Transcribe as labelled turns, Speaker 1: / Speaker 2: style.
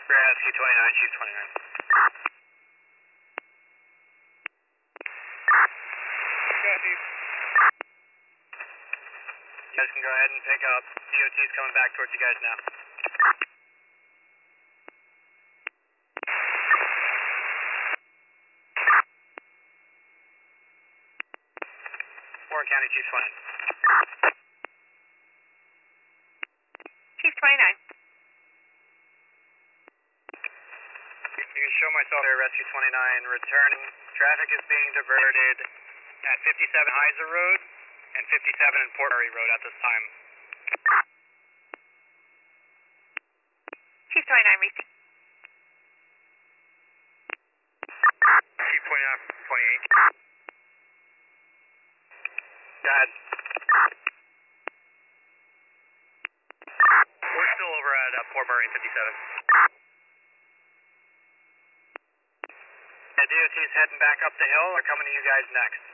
Speaker 1: Rescue 29, Chief 29. You guys can go ahead and pick up. DOT's coming back towards you guys now. Warren County, Chief 29.
Speaker 2: Chief 29.
Speaker 1: You can show myself here, Rescue 29, returning. Traffic is being diverted at 57 Heiser Road and 57 in Port Murray Road at this time.
Speaker 2: Chief 29, Reese.
Speaker 1: Chief 29, 28. Go ahead. We're still over at Port Murray 57. DOT's heading back up the hill. They're coming to you guys next.